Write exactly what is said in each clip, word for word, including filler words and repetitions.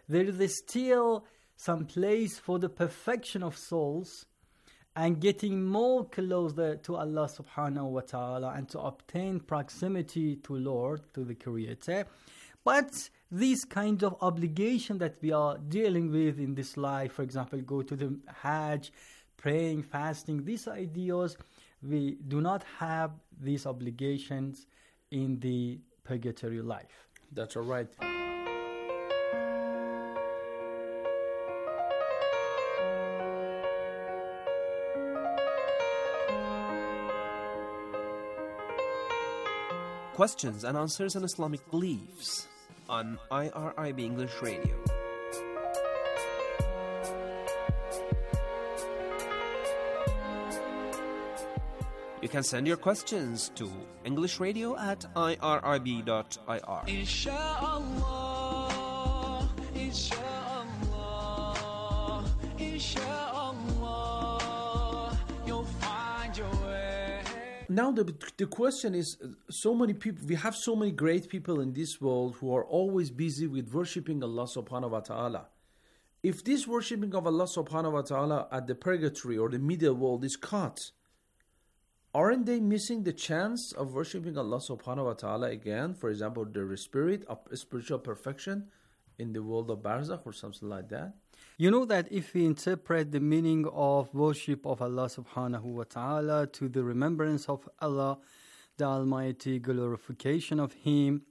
there is still some place for the perfection of souls and getting more closer to Allah subhanahu wa ta'ala and to obtain proximity to Lord, to the Creator. But these kind of obligation that we are dealing with in this life, for example, go to the Hajj, praying, fasting, these ideas, we do not have these obligations in the purgatory life. That's all right. Questions and answers on Islamic beliefs on I R I B English Radio. You can send your questions to englishradio at I R I B dot I R. Insha'Allah, Insha'Allah, Insha'Allah, you'll find your way. Now the the question is, so many people, we have so many great people in this world who are always busy with worshipping Allah subhanahu wa ta'ala. If this worshipping of Allah subhanahu wa ta'ala at the purgatory or the middle world is cut, aren't they missing the chance of worshipping Allah subhanahu wa ta'ala again? For example, their spirit of spiritual perfection in the world of Barzakh or something like that? You know that if we interpret the meaning of worship of Allah subhanahu wa ta'ala to the remembrance of Allah, the Almighty, glorification of Him,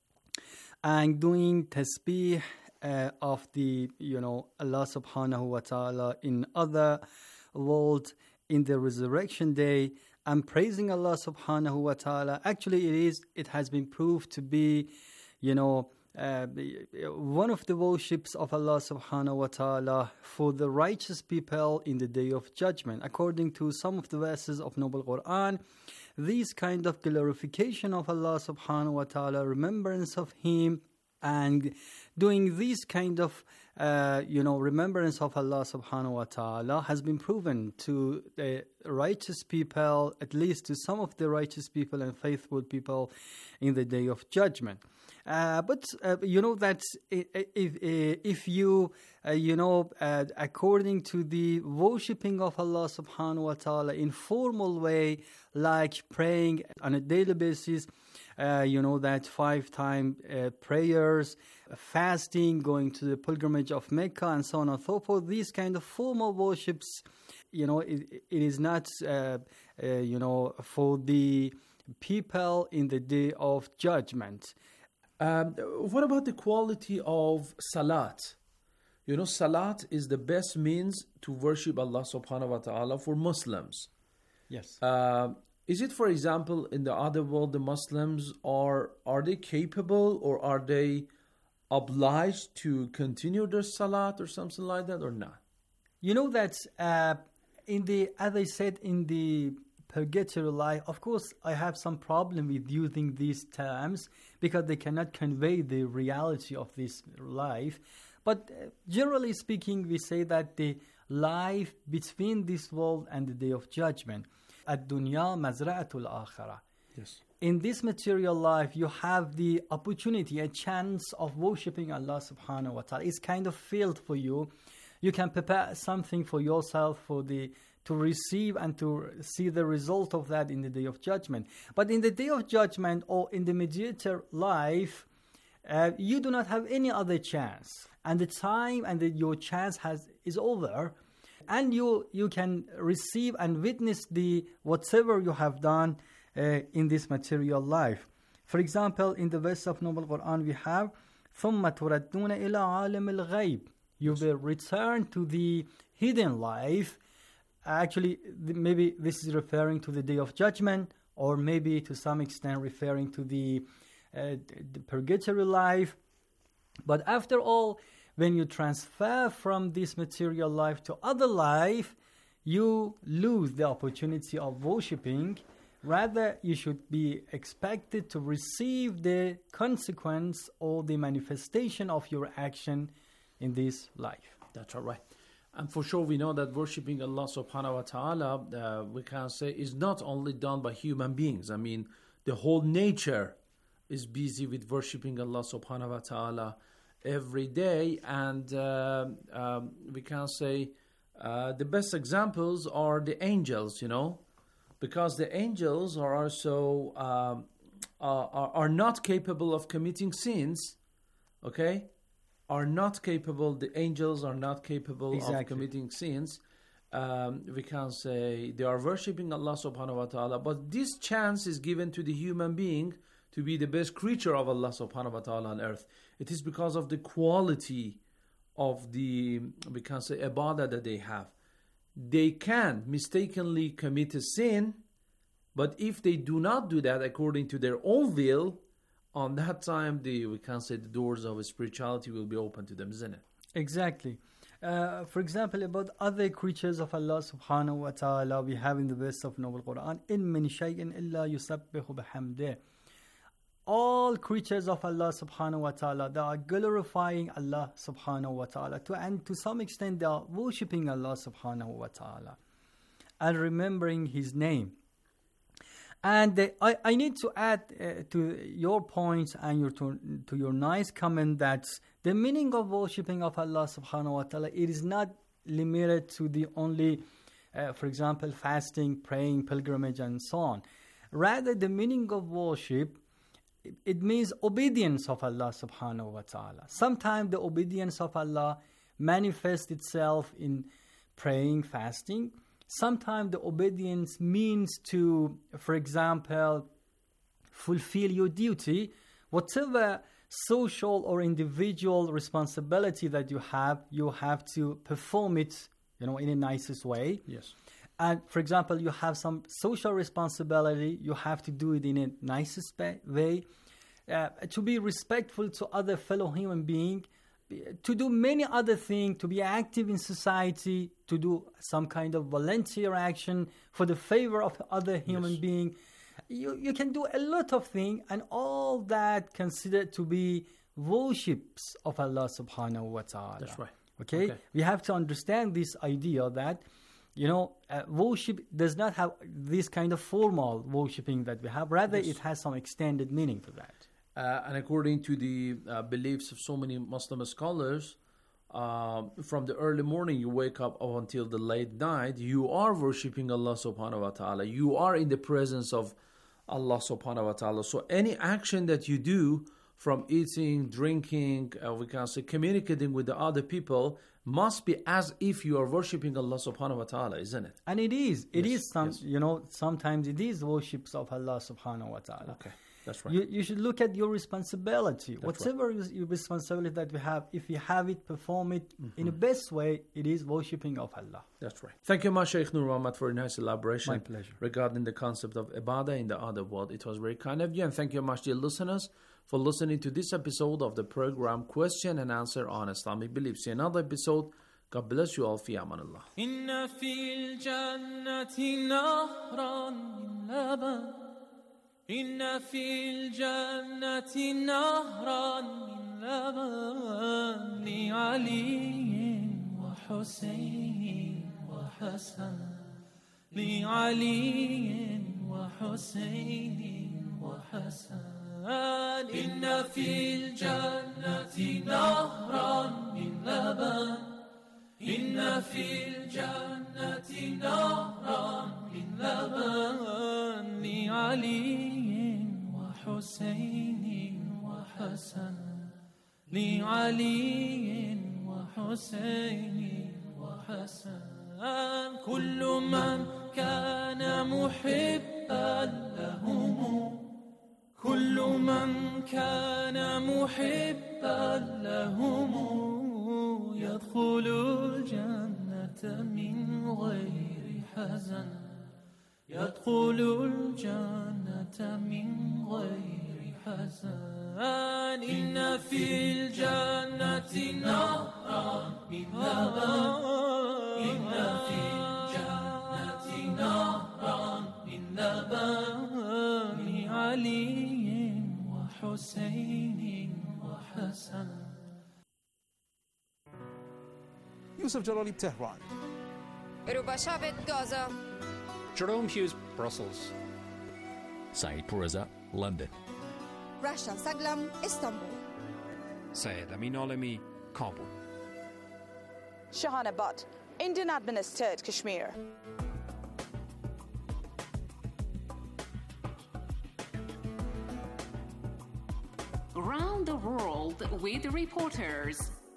and doing tasbih uh, of the, you know, Allah subhanahu wa ta'ala in other world in the resurrection day, and praising Allah subhanahu wa ta'ala, actually it is, it has been proved to be, you know, uh, one of the worships of Allah subhanahu wa ta'ala for the righteous people in the day of judgment. According to some of the verses of Noble Quran, these kind of glorification of Allah subhanahu wa ta'ala, remembrance of Him, and doing this kind of, uh, you know, remembrance of Allah subhanahu wa ta'ala has been proven to the righteous people, at least to some of the righteous people and faithful people in the day of judgment. Uh, but uh, you know that if, if, if you, uh, you know, uh, according to the worshipping of Allah subhanahu wa ta'ala in formal way, like praying on a daily basis, Uh, you know, that five-time uh, prayers, fasting, going to the pilgrimage of Mecca, and so on and so forth. These kind of formal worships, you know, it, it is not, uh, uh, you know, for the people in the day of judgment. Um, what about the quality of salat? You know, salat is the best means to worship Allah subhanahu wa ta'ala for Muslims. Yes. Uh, Is it, for example, in the other world, the Muslims are are they capable or are they obliged to continue their salat or something like that, or not? You know that uh, in the, as I said, in the purgatory life, of course, I have some problem with using these terms because they cannot convey the reality of this life. But uh, generally speaking, we say that the life between this world and the day of judgment. Ad-dunya mazra'atul akhirah. Yes. In this material life, you have the opportunity, a chance of worshipping Allah subhanahu wa ta'ala. It's kind of field for you. You can prepare something for yourself for the to receive and to see the result of that in the day of judgment. But in the day of judgment or in the mediator life, uh, you do not have any other chance. And the time and the, your chance has is over. And you you can receive and witness the whatever you have done uh, in this material life. For example, in the verse of Noble Quran, we have ثُمَّ تُرَدُّونَ إِلَىٰ عَالِمِ الْغَيْبِ. You will return to the hidden life. Actually, maybe this is referring to the day of judgment, or maybe to some extent referring to the, uh, the purgatory life. But after all, when you transfer from this material life to other life, you lose the opportunity of worshipping. Rather, you should be expected to receive the consequence or the manifestation of your action in this life. That's all right. And for sure, we know that worshipping Allah subhanahu wa ta'ala, uh, we can say, is not only done by human beings. I mean, the whole nature is busy with worshipping Allah subhanahu wa ta'ala. every day. And uh, um, we can say uh, the best examples are the angels, you know, because the angels are also um, uh, are, are not capable of committing sins, okay? Are not capable, the angels are not capable Exactly. of committing sins. Um, we can say they are worshipping Allah subhanahu wa ta'ala, but this chance is given to the human being to be the best creature of Allah subhanahu wa ta'ala on earth. It is because of the quality of the, we can say, ibadah that they have. They can mistakenly commit a sin, but if they do not do that according to their own will, on that time, the we can say the doors of spirituality will be open to them, isn't it? Exactly. Uh, for example, about other creatures of Allah subhanahu wa ta'ala, we have in the verse of Noble Quran, إِن مِّن شَيْءٍ إِلَّا يُسَبِّحُ بِحَمْدِهِ. All creatures of Allah subhanahu wa ta'ala, they are glorifying Allah subhanahu wa ta'ala, to, and to some extent they are worshipping Allah subhanahu wa ta'ala and remembering His name. And uh, I, I need to add uh, to your points and your to, to your nice comment that the meaning of worshipping of Allah subhanahu wa ta'ala, it is not limited to the only, uh, for example, fasting, praying, pilgrimage, and so on. Rather, the meaning of worship, it, it means obedience of Allah subhanahu wa ta'ala. Sometimes the obedience of Allah manifests itself in praying, fasting. Sometimes the obedience means to, for example, fulfill your duty, whatever social or individual responsibility that you have, you have to perform it, you know, in a nicest way. Yes. And for example, you have some social responsibility, you have to do it in a nicest way, uh, to be respectful to other fellow human beings, to do many other things, to be active in society, to do some kind of volunteer action for the favor of other human Yes. being. You, you can do a lot of things, and all that considered to be worships of Allah subhanahu wa ta'ala. That's right. Okay? Okay. We have to understand this idea that, you know, uh, worship does not have this kind of formal worshipping that we have. Rather, Yes. it has some extended meaning to that. Uh, and according to the uh, beliefs of so many Muslim scholars, uh, from the early morning you wake up up until the late night, you are worshipping Allah subhanahu wa ta'ala. You are in the presence of Allah subhanahu wa ta'ala. So any action that you do, from eating, drinking, uh, we can say communicating with the other people, must be as if you are worshipping Allah subhanahu wa ta'ala, isn't it? And it is. It Yes, is some, yes. you know, sometimes it is worships of Allah subhanahu wa ta'ala. Okay, that's right. You, you should look at your responsibility. That's Whatever is your responsibility that we have, if you have it, perform it in the best way, it is worshipping of Allah. That's right. Thank you, Ma Shaykh Nur Muhammad, for a nice elaboration My pleasure. regarding the concept of ibadah in the other world. It was very kind of you. And thank you, much, dear listeners, for listening to this episode of the program Question and Answer on Islamic Beliefs. See another episode. God bless you all. Fi amanillah. إن في الجنة نهرا من لبن إن في الجنة نهرا من لبن لعلي وحسين وحسن لعلي وحسين وحسن إن في الجنة نهرا من لبن إن في الجنة نهرا من لبن لعلي وحسين وحسن لعلي وحسين وحسن كل من كان محبا لهم كل من كان محبا لهم يدخل الجنة من غير حزن يدخل الجنة من غير حزن إن في الجنة نهرا من لبن إن في الجنة نهرا من لبن لعلي وحسين وحسن Yusuf Jalali, Tehran. Rubashavit, Gaza. Jerome Hughes, Brussels. Saeed Pourreza, London. Rasha Saglam, Istanbul. Syed Amin Alami, Kabul. Shahana Butt, Indian administered Kashmir. Around the world with reporters.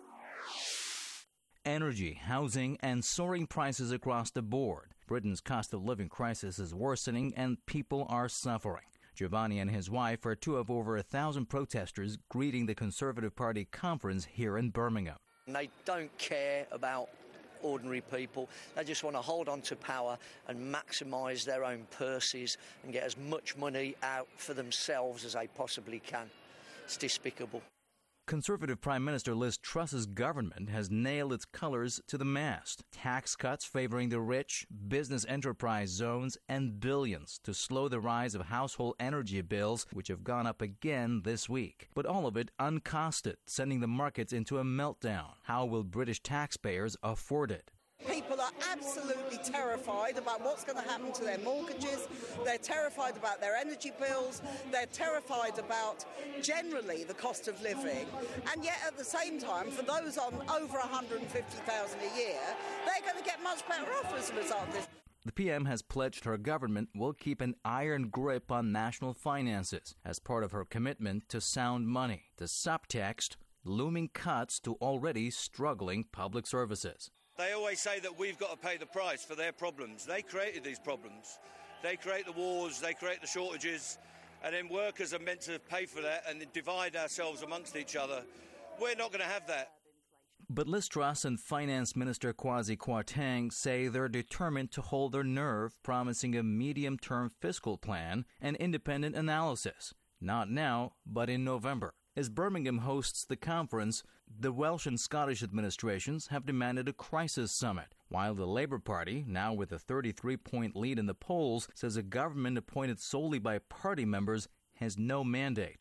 Energy, housing, and soaring prices across the board. Britain's cost of living crisis is worsening and people are suffering. Giovanni and his wife are two of over a thousand protesters greeting the Conservative Party conference here in Birmingham. They don't care about ordinary people. They just want to hold on to power and maximise their own purses and get as much money out for themselves as they possibly can. It's despicable. Conservative Prime Minister Liz Truss's government has nailed its colors to the mast. Tax cuts favoring the rich, business enterprise zones, and billions to slow the rise of household energy bills, which have gone up again this week. But all of it uncosted, sending the markets into a meltdown. How will British taxpayers afford it? People are absolutely terrified about what's going to happen to their mortgages. They're terrified about their energy bills. They're terrified about generally the cost of living. And yet at the same time, for those on over one hundred fifty thousand dollars a year, they're going to get much better off as a result of this. The P M has pledged her government will keep an iron grip on national finances as part of her commitment to sound money. The subtext, looming cuts to already struggling public services. They always say that we've got to pay the price for their problems. They created these problems. They create the wars, they create the shortages, and then workers are meant to pay for that and divide ourselves amongst each other. We're not going to have that. But Liz Truss and Finance Minister Kwasi Kwarteng say they're determined to hold their nerve, promising a medium-term fiscal plan and independent analysis. Not now, but in November. As Birmingham hosts the conference, the Welsh and Scottish administrations have demanded a crisis summit, while the Labour Party, now with a thirty-three point lead in the polls, says a government appointed solely by party members has no mandate.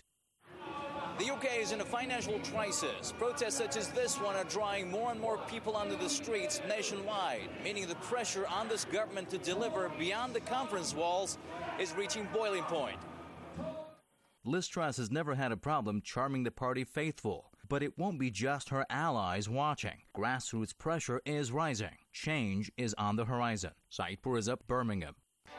The U K is in a financial crisis. Protests such as this one are drawing more and more people onto the streets nationwide, meaning the pressure on this government to deliver beyond the conference walls is reaching boiling point. Liz Truss has never had a problem charming the party faithful, but it won't be just her allies watching. Grassroots pressure is rising. Change is on the horizon. Saidpur is up, Birmingham.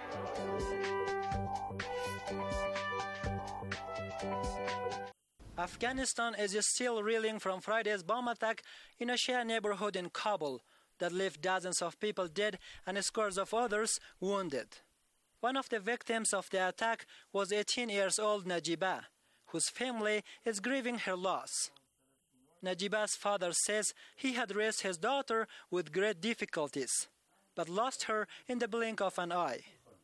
Afghanistan is still reeling from Friday's bomb attack in a Shia neighborhood in Kabul that left dozens of people dead and scores of others wounded. One of the victims of the attack was eighteen years old Najiba, whose family is grieving her loss. Najiba's father says he had raised his daughter with great difficulties, but lost her in the blink of an eye.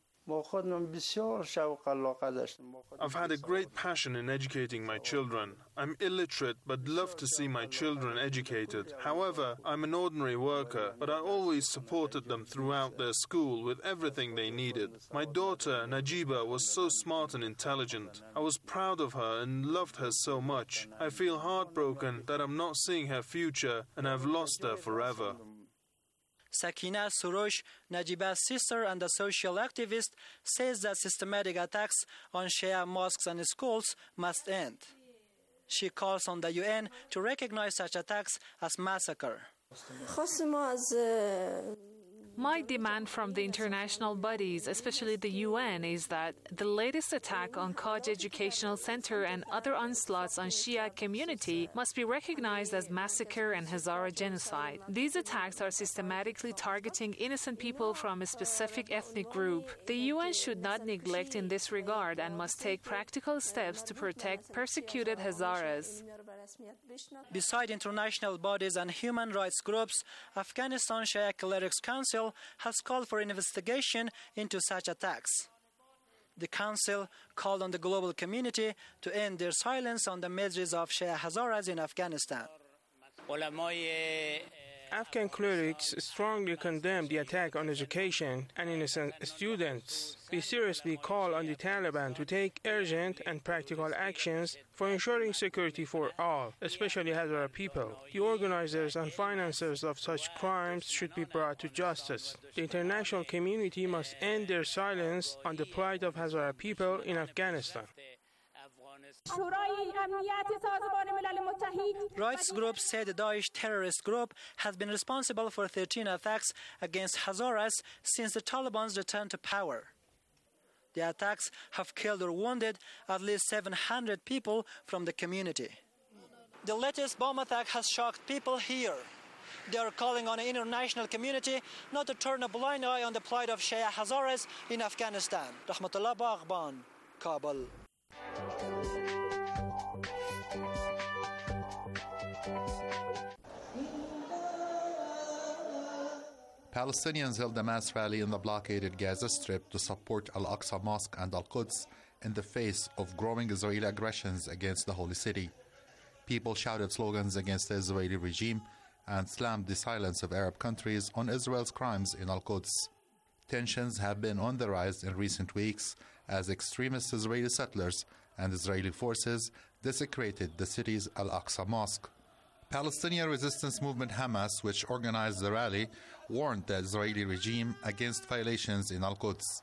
I've had a great passion in educating my children. I'm illiterate but love to see my children educated. However, I'm an ordinary worker, but I always supported them throughout their school with everything they needed. My daughter, Najiba, was so smart and intelligent. I was proud of her and loved her so much. I feel heartbroken that I'm not seeing her future and I've lost her forever. Sakina Surosh, Najiba's sister and a social activist, says that systematic attacks on Shia mosques and schools must end. She calls on the U N to recognize such attacks as massacre. My demand from the international bodies, especially the U N, is that the latest attack on Qaj Educational Center and other onslaughts on Shia community must be recognized as massacre and Hazara genocide. These attacks are systematically targeting innocent people from a specific ethnic group. The U N should not neglect in this regard and must take practical steps to protect persecuted Hazaras. Beside international bodies and human rights groups, Afghanistan Shia Clerics Council has called for investigation into such attacks. The council called on the global community to end their silence on the miseries of Shia Hazaras in Afghanistan. Afghan clerics strongly condemn the attack on education and innocent students. We seriously call on the Taliban to take urgent and practical actions for ensuring security for all, especially Hazara people. The organizers and financiers of such crimes should be brought to justice. The international community must end their silence on the plight of Hazara people in Afghanistan. Rights groups say the Daesh terrorist group has been responsible for thirteen attacks against Hazaras since the Taliban's return to power. The attacks have killed or wounded at least seven hundred people from the community. The latest bomb attack has shocked people here. They are calling on the international community not to turn a blind eye on the plight of Shia Hazaras in Afghanistan. Rahmatullah Baghban, Kabul. Palestinians held a mass rally in the blockaded Gaza Strip to support Al-Aqsa Mosque and Al-Quds in the face of growing Israeli aggressions against the holy city. People shouted slogans against the Israeli regime and slammed the silence of Arab countries on Israel's crimes in Al-Quds. Tensions have been on the rise in recent weeks as extremist Israeli settlers and Israeli forces desecrated the city's Al-Aqsa Mosque. Palestinian resistance movement Hamas, which organized the rally, warned the Israeli regime against violations in Al-Quds.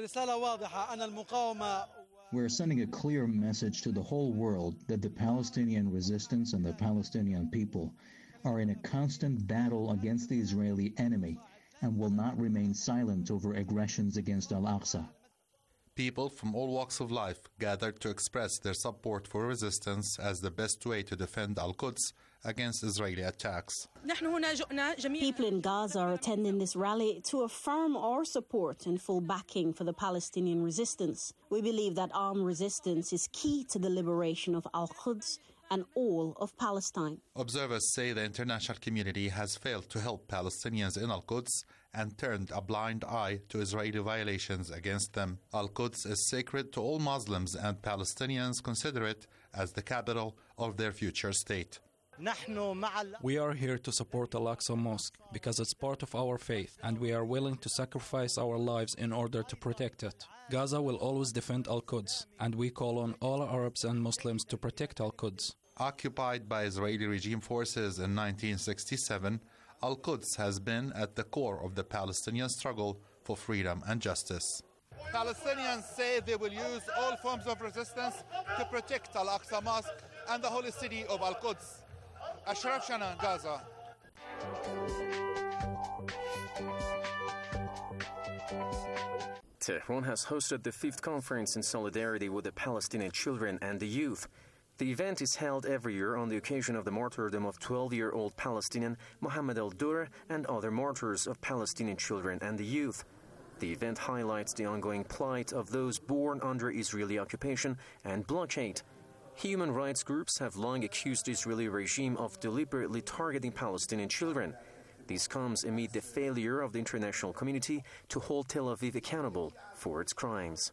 We're sending a clear message to the whole world that the Palestinian resistance and the Palestinian people are in a constant battle against the Israeli enemy and will not remain silent over aggressions against Al-Aqsa. People from all walks of life gathered to express their support for resistance as the best way to defend Al-Quds against Israeli attacks. People in Gaza are attending this rally to affirm our support and full backing for the Palestinian resistance. We believe that armed resistance is key to the liberation of Al-Quds and all of Palestine. Observers say the international community has failed to help Palestinians in Al-Quds and turned a blind eye to Israeli violations against them. Al-Quds is sacred to all Muslims, and Palestinians consider it as the capital of their future state. We are here to support Al-Aqsa Mosque because it's part of our faith, and we are willing to sacrifice our lives in order to protect it. Gaza will always defend Al-Quds, and we call on all Arabs and Muslims to protect Al-Quds. Occupied by Israeli regime forces in nineteen sixty-seven, Al-Quds has been at the core of the Palestinian struggle for freedom and justice. Palestinians say they will use all forms of resistance to protect Al-Aqsa Mosque and the holy city of Al-Quds. Ashraf Shana, Gaza. Tehran has hosted the fifth conference in solidarity with the Palestinian children and the youth. The event is held every year on the occasion of the martyrdom of twelve-year-old Palestinian Mohammed al-Dur and other martyrs of Palestinian children and the youth. The event highlights the ongoing plight of those born under Israeli occupation and blockade. Human rights groups have long accused the Israeli regime of deliberately targeting Palestinian children. This comes amid the failure of the international community to hold Tel Aviv accountable for its crimes.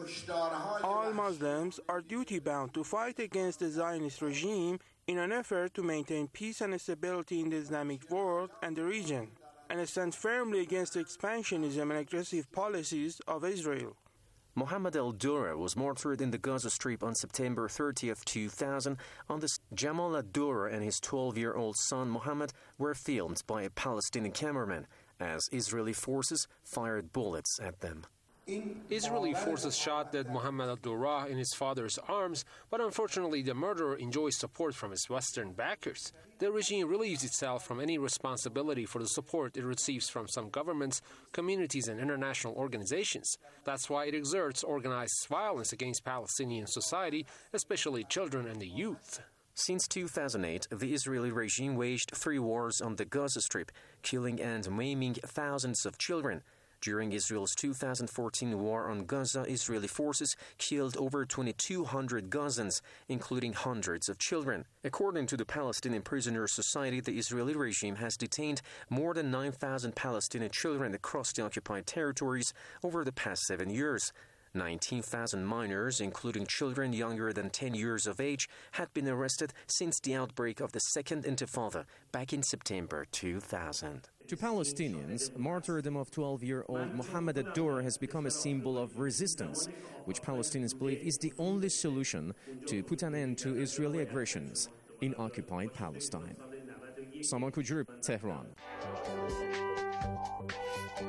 All Muslims are duty-bound to fight against the Zionist regime in an effort to maintain peace and stability in the Islamic world and the region, and stand firmly against the expansionism and aggressive policies of Israel. Mohammed al-Dura was martyred in the Gaza Strip on September thirtieth, two thousand. On this, Jamal al-Dura and his twelve-year-old son Mohammed were filmed by a Palestinian cameraman as Israeli forces fired bullets at them. Israeli forces shot dead Mohammed al-Dura in his father's arms, but unfortunately the murderer enjoys support from his Western backers. The regime relieves itself from any responsibility for the support it receives from some governments, communities, and international organizations. That's why it exerts organized violence against Palestinian society, especially children and the youth. Since two thousand eight, the Israeli regime waged three wars on the Gaza Strip, killing and maiming thousands of children. During Israel's two thousand fourteen war on Gaza, Israeli forces killed over twenty-two hundred Gazans, including hundreds of children. According to the Palestinian Prisoners Society, the Israeli regime has detained more than nine thousand Palestinian children across the occupied territories over the past seven years. nineteen thousand minors, including children younger than ten years of age, had been arrested since the outbreak of the Second Intifada back in September two thousand. To Palestinians, martyrdom of twelve-year-old Mohammed al-Dur has become a symbol of resistance, which Palestinians believe is the only solution to put an end to Israeli aggressions in occupied Palestine. Saman Kujur, Tehran.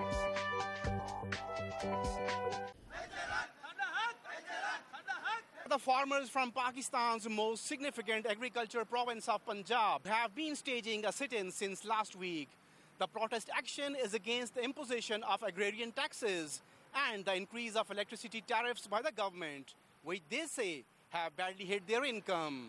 The the farmers from Pakistan's most significant agriculture province of Punjab have been staging a sit-in since last week. The protest action is against the imposition of agrarian taxes and the increase of electricity tariffs by the government, which they say have badly hit their income.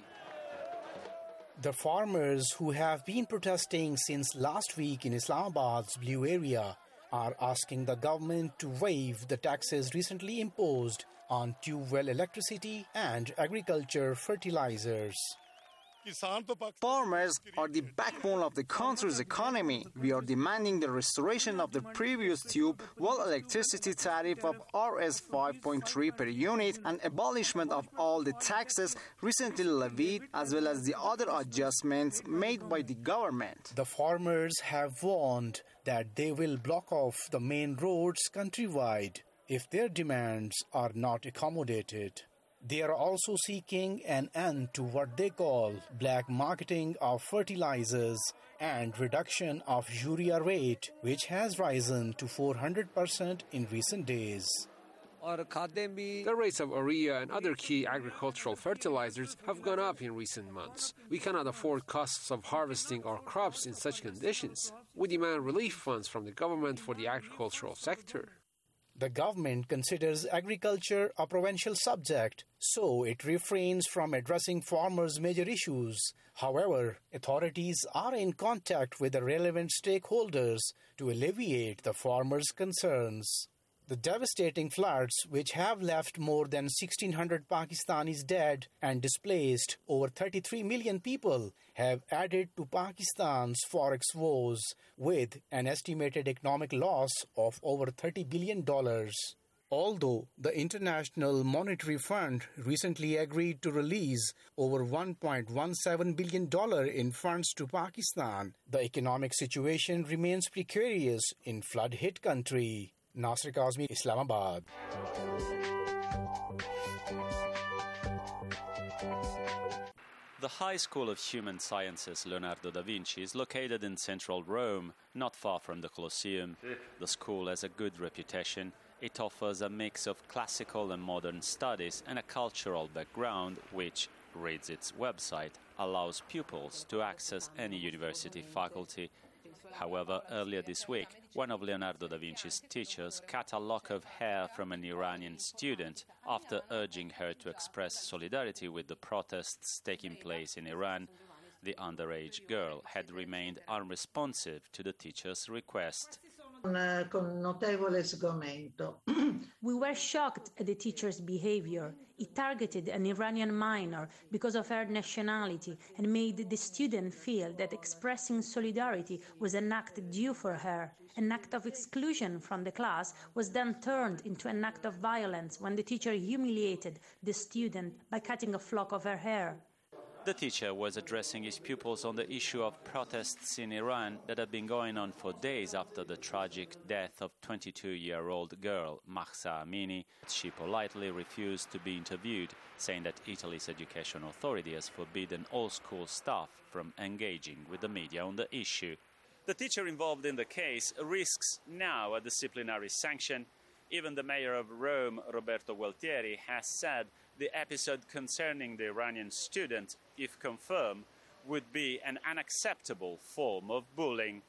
The farmers who have been protesting since last week in Islamabad's Blue Area are asking the government to waive the taxes recently imposed on tube well electricity and agriculture fertilizers. Farmers are the backbone of the country's economy. We are demanding the restoration of the previous tube well electricity tariff of R S five point three per unit and abolishment of all the taxes recently levied, as well as the other adjustments made by the government. The farmers have warned that they will block off the main roads countrywide if their demands are not accommodated. They are also seeking an end to what they call black marketing of fertilizers and reduction of urea rate, which has risen to four hundred percent in recent days. The rates of urea and other key agricultural fertilizers have gone up in recent months. We cannot afford costs of harvesting our crops in such conditions. We demand relief funds from the government for the agricultural sector. The government considers agriculture a provincial subject, so it refrains from addressing farmers' major issues. However, authorities are in contact with the relevant stakeholders to alleviate the farmers' concerns. The devastating floods, which have left more than sixteen hundred Pakistanis dead and displaced over thirty-three million people, have added to Pakistan's forex woes, with an estimated economic loss of over thirty billion dollars. Although the International Monetary Fund recently agreed to release over one point one seven billion dollars in funds to Pakistan, the economic situation remains precarious in flood-hit country. Nasir Kazmi, Islamabad. The High School of Human Sciences Leonardo da Vinci is located in central Rome, not far from the Colosseum. The school has a good reputation. It offers a mix of classical and modern studies and a cultural background which, reads its website, allows pupils to access any university faculty. However, earlier this week, one of Leonardo da Vinci's teachers cut a lock of hair from an Iranian student after urging her to express solidarity with the protests taking place in Iran. The underage girl had remained unresponsive to the teacher's request. We were shocked at the teacher's behavior. It targeted an Iranian minor because of her nationality and made the student feel that expressing solidarity was an act due for her. An act of exclusion from the class was then turned into an act of violence when the teacher humiliated the student by cutting a flock of her hair. The teacher was addressing his pupils on the issue of protests in Iran that had been going on for days after the tragic death of twenty-two-year-old girl Mahsa Amini. She politely refused to be interviewed, saying that Italy's education authority has forbidden all school staff from engaging with the media on the issue. The teacher involved in the case risks now a disciplinary sanction. Even the mayor of Rome, Roberto Gualtieri, has said the episode concerning the Iranian student, if confirmed, would be an unacceptable form of bullying.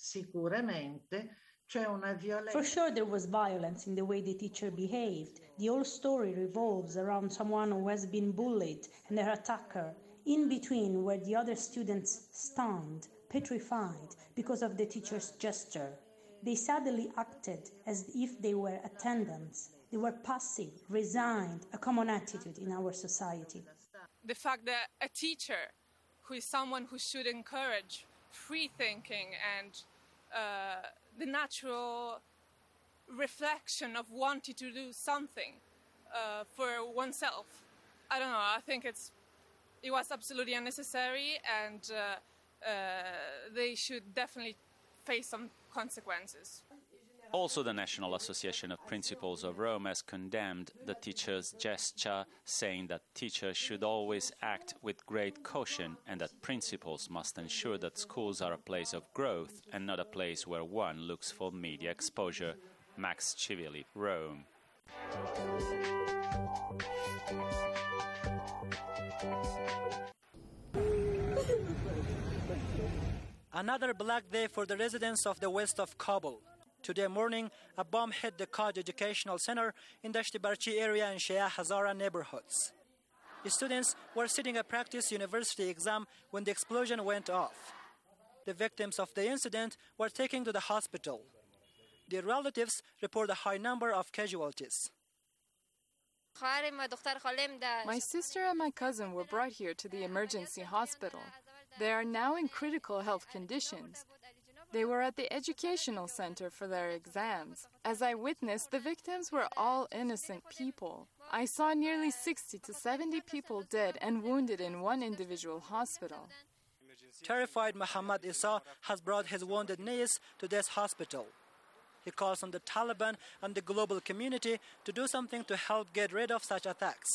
For sure there was violence in the way the teacher behaved. The whole story revolves around someone who has been bullied and their attacker. In between were the other students stunned, petrified because of the teacher's gesture. They suddenly acted as if they were attendants. They were passive, resigned, a common attitude in our society. The fact that a teacher, who is someone who should encourage free thinking and uh, the natural reflection of wanting to do something uh, for oneself, I don't know, I think it's it was absolutely unnecessary, and uh, uh, they should definitely face some consequences. Also, the National Association of Principals of Rome has condemned the teacher's gesture, saying that teachers should always act with great caution and that principals must ensure that schools are a place of growth and not a place where one looks for media exposure. Max Civilli, Rome. Another black day for the residents of the west of Kabul. Today morning, a bomb hit the Kaj Educational Center in the Shtibarchi area in Shia Hazara neighborhoods. The students were sitting a practice university exam when the explosion went off. The victims of the incident were taken to the hospital. Their relatives report a high number of casualties. My sister and my cousin were brought here to the emergency hospital. They are now in critical health conditions. They were at the educational center for their exams. As I witnessed, the victims were all innocent people. I saw nearly sixty to seventy people dead and wounded in one individual hospital. Terrified Muhammad Isa has brought his wounded niece to this hospital. He calls on the Taliban and the global community to do something to help get rid of such attacks.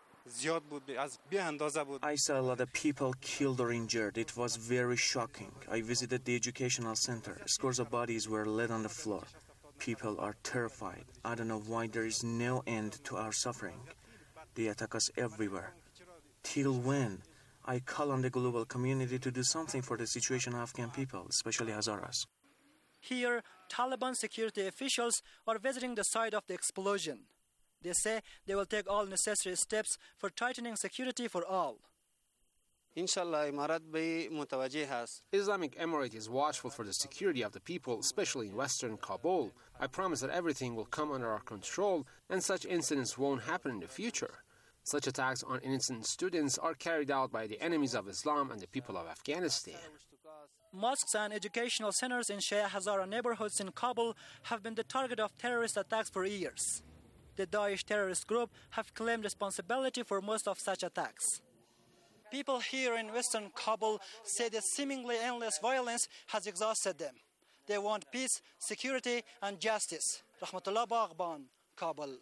I saw a lot of people killed or injured. It was very shocking. I visited the educational center. Scores of bodies were laid on the floor. People are terrified. I don't know why there is no end to our suffering. They attack us everywhere. Till when? I call on the global community to do something for the situation of Afghan people, especially Hazaras. Here, Taliban security officials are visiting the site of the explosion. They say they will take all necessary steps for tightening security for all. Islamic Emirate is watchful for the security of the people, especially in western Kabul. I promise that everything will come under our control and such incidents won't happen in the future. Such attacks on innocent students are carried out by the enemies of Islam and the people of Afghanistan. Mosques and educational centers in Shia Hazara neighborhoods in Kabul have been the target of terrorist attacks for years. The Daesh terrorist group have claimed responsibility for most of such attacks. People here in western Kabul say the seemingly endless violence has exhausted them. They want peace, security, and justice. Rahmatullah Baghban, Kabul.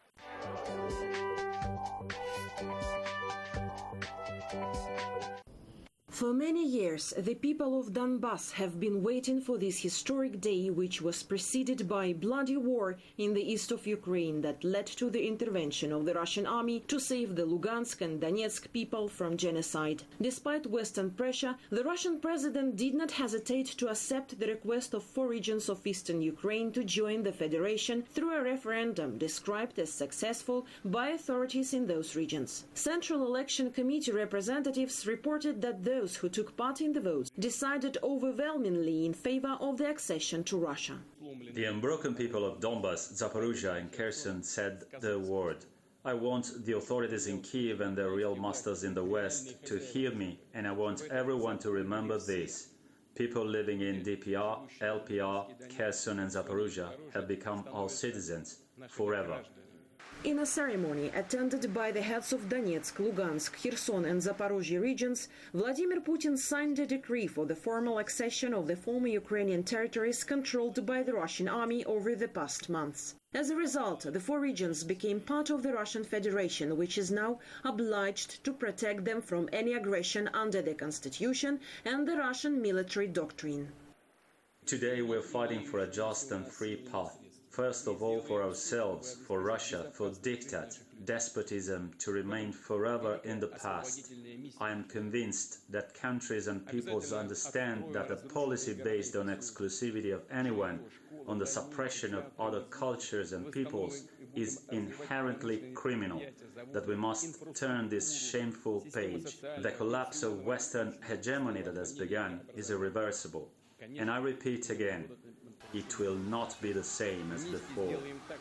For many years, the people of Donbass have been waiting for this historic day, which was preceded by a bloody war in the east of Ukraine that led to the intervention of the Russian army to save the Lugansk and Donetsk people from genocide. Despite Western pressure, the Russian president did not hesitate to accept the request of four regions of eastern Ukraine to join the federation through a referendum described as successful by authorities in those regions. Central Election Committee representatives reported that those who took part in the vote decided overwhelmingly in favor of the accession to Russia. The unbroken people of Donbass, Zaporozhye and Kherson said the word. I want the authorities in Kiev and the real masters in the West to hear me, and I want everyone to remember this. People living in D P R, L P R, Kherson and Zaporozhye have become our citizens forever. In a ceremony attended by the heads of Donetsk, Lugansk, Kherson and Zaporozhye regions, Vladimir Putin signed a decree for the formal accession of the former Ukrainian territories controlled by the Russian army over the past months. As a result, the four regions became part of the Russian Federation, which is now obliged to protect them from any aggression under the constitution and the Russian military doctrine. Today we're fighting for a just and free path. First of all, for ourselves, for Russia, for diktat, despotism to remain forever in the past. I am convinced that countries and peoples understand that a policy based on exclusivity of anyone, on the suppression of other cultures and peoples, is inherently criminal, that we must turn this shameful page. The collapse of Western hegemony that has begun is irreversible. And I repeat again, it will not be the same as before.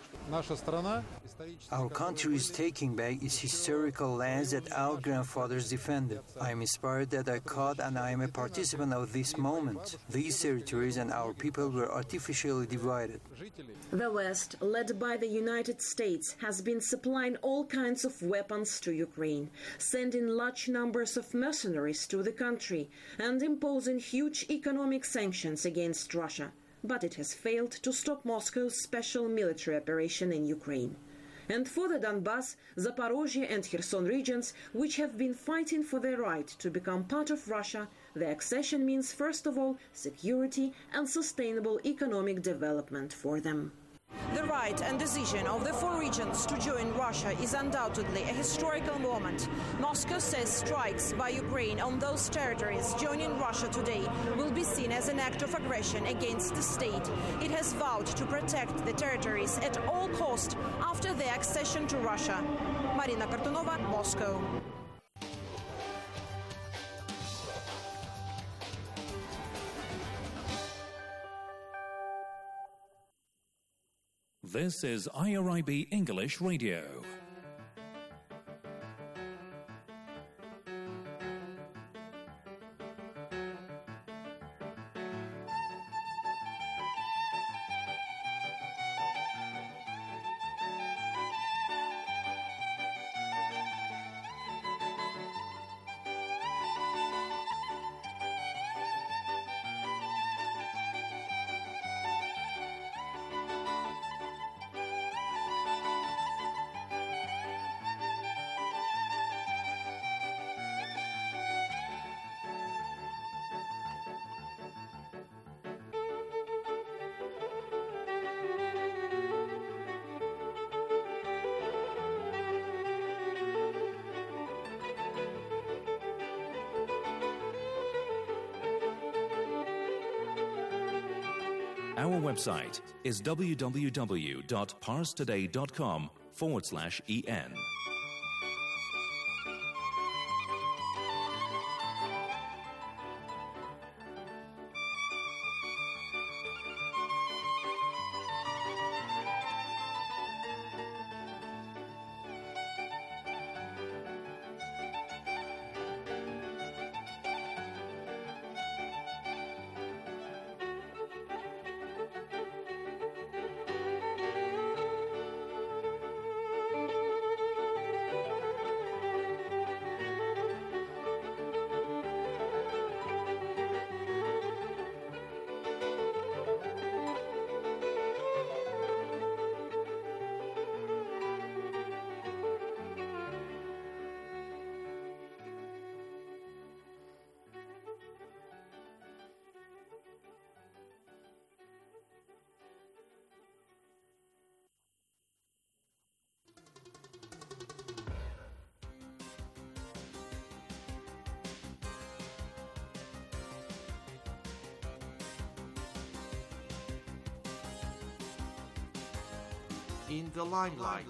Our country is taking back its historical lands that our grandfathers defended. I am inspired that I caught and I am a participant of this moment. These territories and our people were artificially divided. The West, led by the United States, has been supplying all kinds of weapons to Ukraine, sending large numbers of mercenaries to the country, and imposing huge economic sanctions against Russia. But it has failed to stop Moscow's special military operation in Ukraine. And for the Donbass, Zaporozhye and Kherson regions, which have been fighting for their right to become part of Russia, the accession means, first of all, security and sustainable economic development for them. The right and decision of the four regions to join Russia is undoubtedly a historical moment. Moscow says strikes by Ukraine on those territories joining Russia today will be seen as an act of aggression against the state. It has vowed to protect the territories at all cost after their accession to Russia. Marina Kartunova, Moscow. This is I R I B English Radio. Our website is www.parstoday.com forward slash en. In the limelight.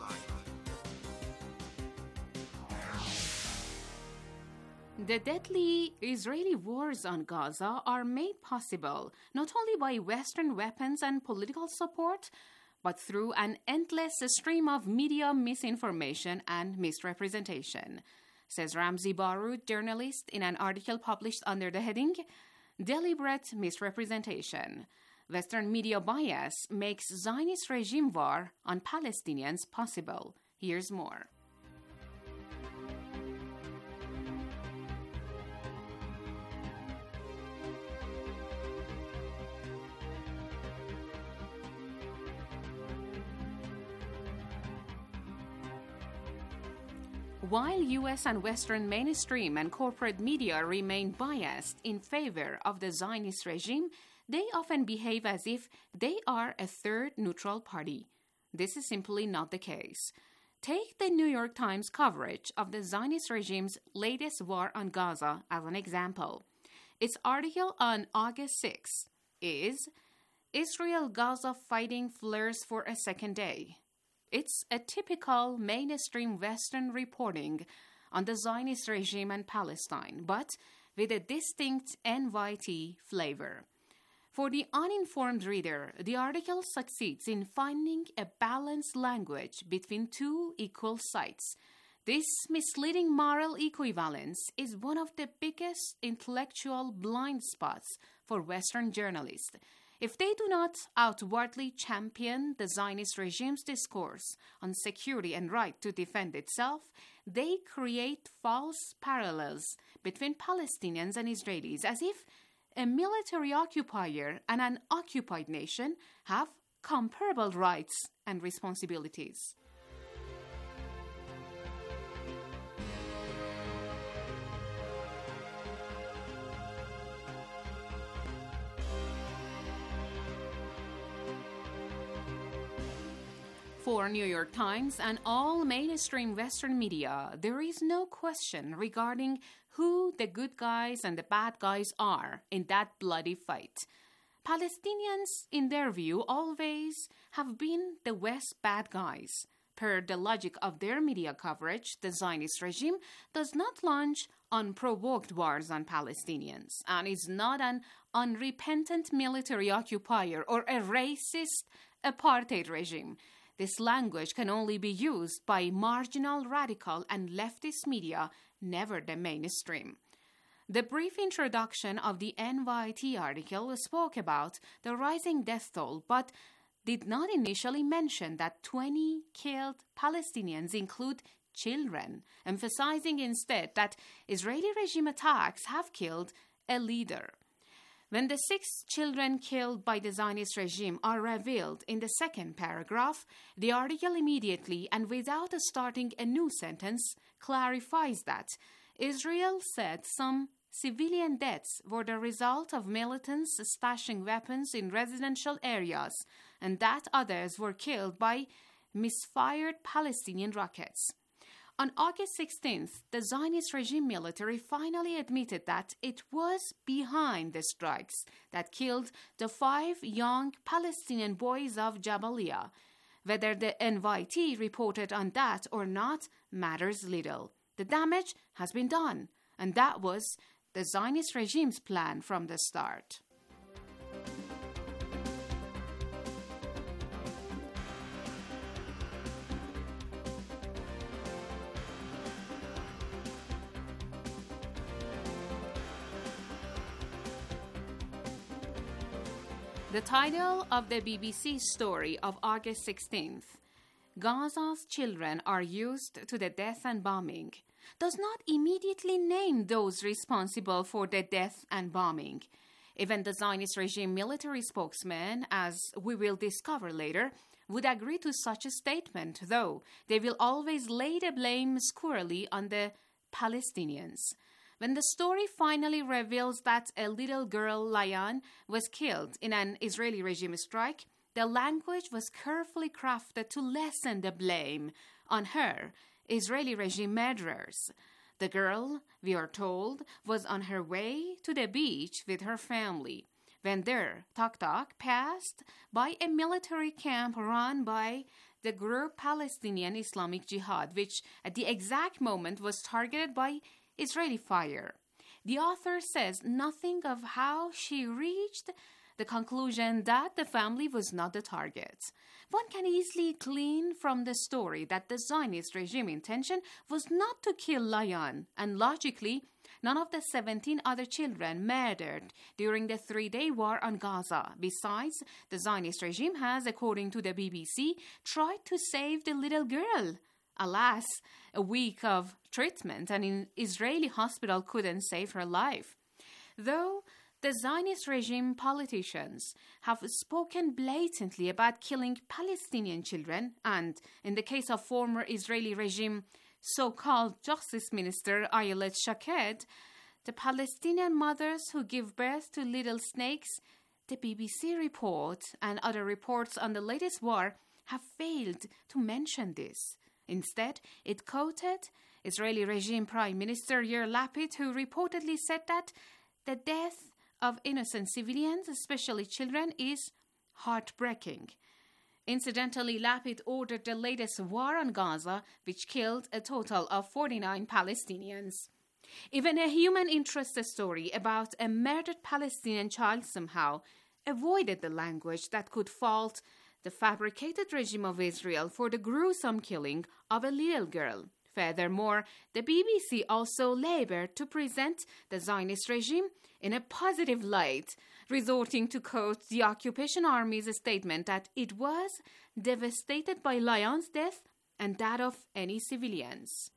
The deadly Israeli wars on Gaza are made possible not only by Western weapons and political support, but through an endless stream of media misinformation and misrepresentation, says Ramzi Baroud, journalist, in an article published under the heading Deliberate Misrepresentation. Western media bias makes Zionist regime war on Palestinians possible. Here's more. While U S and Western mainstream and corporate media remain biased in favor of the Zionist regime, they often behave as if they are a third neutral party. This is simply not the case. Take the New York Times coverage of the Zionist regime's latest war on Gaza as an example. Its article on August sixth is Israel-Gaza fighting flares for a second day. It's a typical mainstream Western reporting on the Zionist regime and Palestine, but with a distinct N Y T flavor. For the uninformed reader, the article succeeds in finding a balanced language between two equal sides. This misleading moral equivalence is one of the biggest intellectual blind spots for Western journalists. If they do not outwardly champion the Zionist regime's discourse on security and right to defend itself, they create false parallels between Palestinians and Israelis, as if a military occupier and an occupied nation have comparable rights and responsibilities. For New York Times and all mainstream Western media, there is no question regarding who the good guys and the bad guys are in that bloody fight. Palestinians, in their view, always have been the West's bad guys. Per the logic of their media coverage, the Zionist regime does not launch unprovoked wars on Palestinians and is not an unrepentant military occupier or a racist apartheid regime. This language can only be used by marginal, radical, and leftist media, never the mainstream. The brief introduction of the N Y T article spoke about the rising death toll, but did not initially mention that twenty killed Palestinians include children, emphasizing instead that Israeli regime attacks have killed a leader. When the six children killed by the Zionist regime are revealed in the second paragraph, the article immediately and without starting a new sentence clarifies that Israel said some civilian deaths were the result of militants stashing weapons in residential areas and that others were killed by misfired Palestinian rockets. On August sixteenth, the Zionist regime military finally admitted that it was behind the strikes that killed the five young Palestinian boys of Jabalia. Whether the N Y T reported on that or not matters little. The damage has been done, and that was the Zionist regime's plan from the start. The title of the B B C story of August sixteenth, Gaza's children are used to the death and bombing, does not immediately name those responsible for the death and bombing. Even the Zionist regime military spokesman, as we will discover later, would agree to such a statement, though they will always lay the blame squarely on the Palestinians. When the story finally reveals that a little girl, Layan, was killed in an Israeli regime strike, the language was carefully crafted to lessen the blame on her, Israeli regime murderers. The girl, we are told, was on her way to the beach with her family when their tuk-tuk passed by a military camp run by the group Palestinian Islamic Jihad, which at the exact moment was targeted by Israeli fire. The author says nothing of how she reached the conclusion that the family was not the target. One can easily glean from the story that the Zionist regime intention was not to kill Layan, and logically, none of the seventeen other children murdered during the three-day war on Gaza. Besides, the Zionist regime has, according to the B B C, tried to save the little girl. Alas, a week of treatment and an Israeli hospital couldn't save her life. Though the Zionist regime politicians have spoken blatantly about killing Palestinian children, and in the case of former Israeli regime so-called Justice Minister Ayelet Shaked, the Palestinian mothers who give birth to little snakes, the B B C report and other reports on the latest war have failed to mention this. Instead, it quoted Israeli regime Prime Minister Yair Lapid, who reportedly said that the death of innocent civilians, especially children, is heartbreaking. Incidentally, Lapid ordered the latest war on Gaza, which killed a total of forty-nine Palestinians. Even a human interest story about a murdered Palestinian child somehow avoided the language that could fault the fabricated regime of Israel for the gruesome killing of a little girl. Furthermore, the B B C also labored to present the Zionist regime in a positive light, resorting to quote the occupation army's statement that it was devastated by Layan's death and that of any civilians.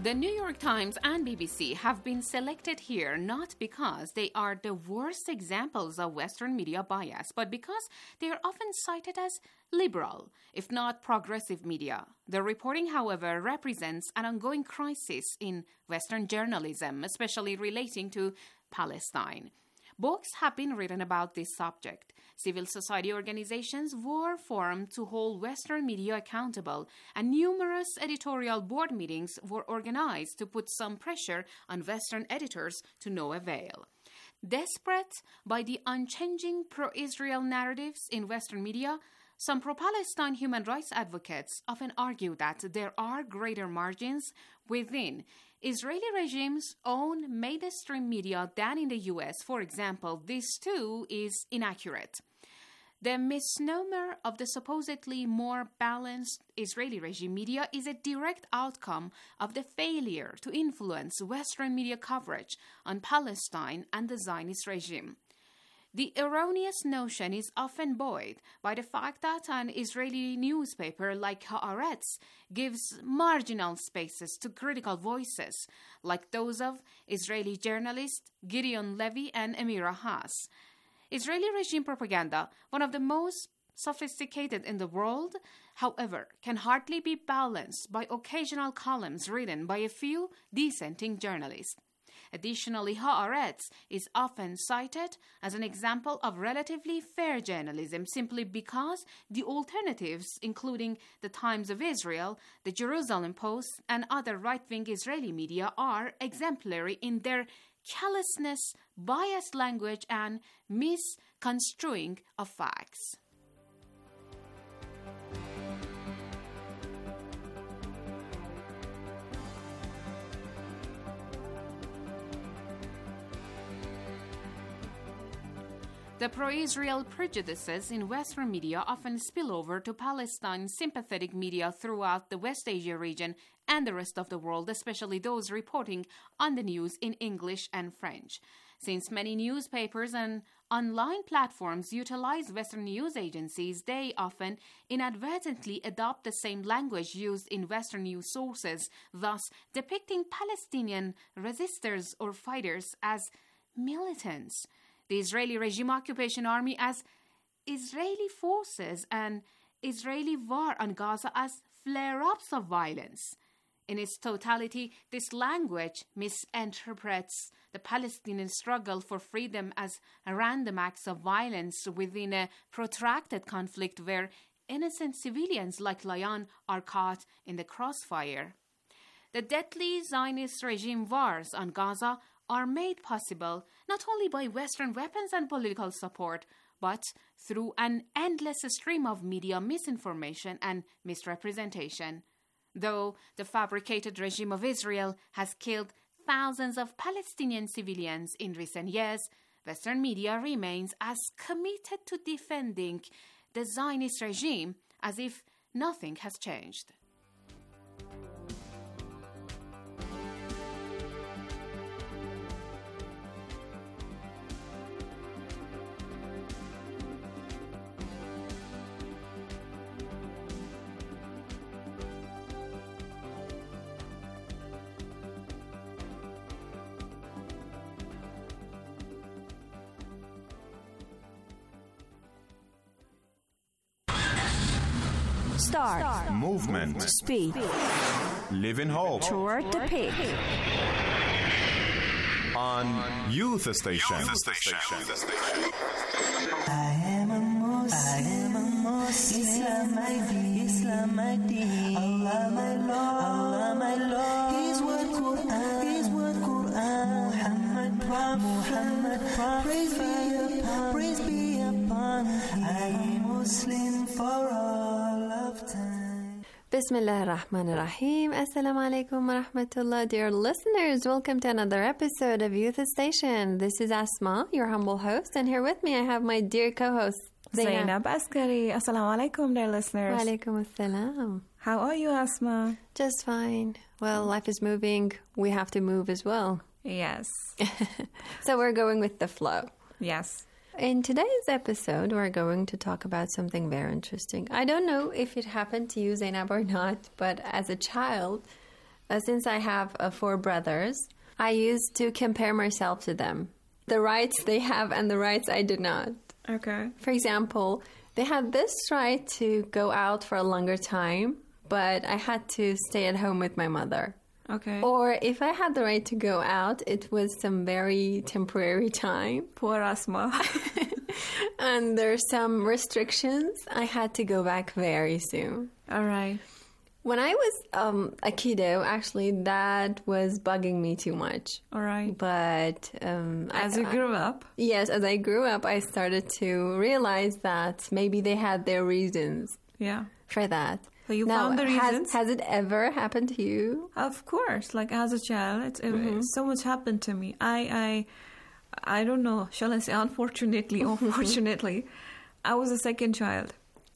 The New York Times and B B C have been selected here not because they are the worst examples of Western media bias, but because they are often cited as liberal, if not progressive media. The reporting, however, represents an ongoing crisis in Western journalism, especially relating to Palestine. Books have been written about this subject. Civil society organizations were formed to hold Western media accountable, and numerous editorial board meetings were organized to put some pressure on Western editors to no avail. Desperate by the unchanging pro-Israel narratives in Western media, some pro-Palestine human rights advocates often argue that there are greater margins within Israeli regime's own mainstream media than in the U S. For example, this too is inaccurate. The misnomer of the supposedly more balanced Israeli regime media is a direct outcome of the failure to influence Western media coverage on Palestine and the Zionist regime. The erroneous notion is often buoyed by the fact that an Israeli newspaper like Haaretz gives marginal spaces to critical voices, like those of Israeli journalists Gideon Levy and Amira Haas. Israeli regime propaganda, one of the most sophisticated in the world, however, can hardly be balanced by occasional columns written by a few dissenting journalists. Additionally, Haaretz is often cited as an example of relatively fair journalism simply because the alternatives, including the Times of Israel, the Jerusalem Post, and other right-wing Israeli media, are exemplary in their callousness, biased language, and misconstruing of facts. The pro-Israel prejudices in Western media often spill over to Palestine-sympathetic media throughout the West Asia region and the rest of the world, especially those reporting on the news in English and French. Since many newspapers and online platforms utilize Western news agencies, they often inadvertently adopt the same language used in Western news sources, thus depicting Palestinian resistors or fighters as militants, the Israeli regime occupation army as Israeli forces, and Israeli war on Gaza as flare-ups of violence. In its totality, this language misinterprets the Palestinian struggle for freedom as random acts of violence within a protracted conflict where innocent civilians like Layan are caught in the crossfire. The deadly Zionist regime wars on Gaza are made possible not only by Western weapons and political support, but through an endless stream of media misinformation and misrepresentation. Though the fabricated regime of Israel has killed thousands of Palestinian civilians in recent years, Western media remains as committed to defending the Zionist regime as if nothing has changed. Start. Start. Movement. Speed. Live in hope. Toward the peak. On Youth Station. Youth Station. Youth Station. I am a Muslim. I am a Muslim. Islam my deen. Islam my deen. Allah my Lord. Allah my Lord. His word Quran. His word Quran. Muhammad Prophet. Muhammad Prophet. Praise be upon. Praise be upon. I am Muslim for all of time. Bismillah ar-Rahman ar-Rahim. Assalamu alaikum wa rahmatullah. Dear listeners, welcome to another episode of Youth Station. This is Asma, your humble host, and here with me I have my dear co-host, Zainab Askari. Assalamu alaikum, dear listeners. Wa alaikum assalam. How are you, Asma? Just fine. Well, life is moving. We have to move as well. Yes. So we're going with the flow. Yes. In today's episode, we're going to talk about something very interesting. I don't know if it happened to you, Zainab, or not, but as a child, uh, since I have uh, four brothers, I used to compare myself to them. The rights they have and the rights I did not. Okay. For example, they had this right to go out for a longer time, but I had to stay at home with my mother. Okay. Or if I had the right to go out, it was some very temporary time. Poor Asma. And there's some restrictions. I had to go back very soon. All right. When I was um, a kiddo, actually, that was bugging me too much. All right. But um, as I, you grew up? Yes, as I grew up, I started to realize that maybe they had their reasons. Yeah. For that. So you now, found the reasons? Has, has it ever happened to you? Of course. Like as a child, it's, Mm-hmm. it, so much happened to me. I, I, I don't know. Shall I say unfortunately or fortunately, I was a second child.